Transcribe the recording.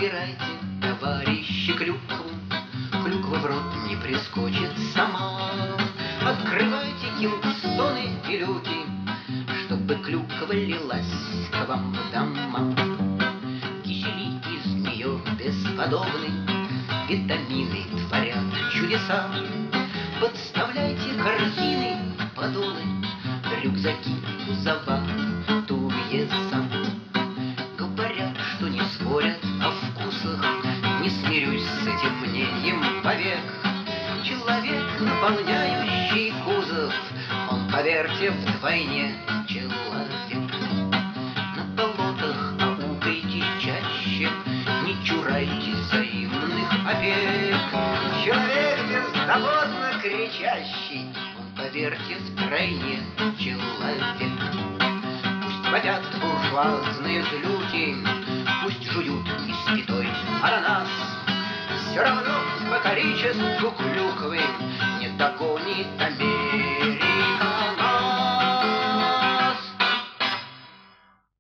Собирайте, товарищи, клюкву, клюква в рот не прискочит сама. Открывайте кингстоны и люки, чтобы клюква лилась к вам в дома. Кисели из нее бесподобны, витамины творят чудеса. Подставляйте корзины, подолы, рюкзаки, заватуе сам. Говорят, что не спорят о вкусах, не смирюсь с этим мнением повек. Человек, наполняющий кузов, он, поверьте, вдвойне человек. На болотах аукайте чаще, не чурайтесь взаимных опек. Человек беззаботно кричащий, он, поверьте, втройне человек. Пусть водят буржуазные злюки, пусть жуют испитой ананас, все равно по количеству клюквы не догонит Америка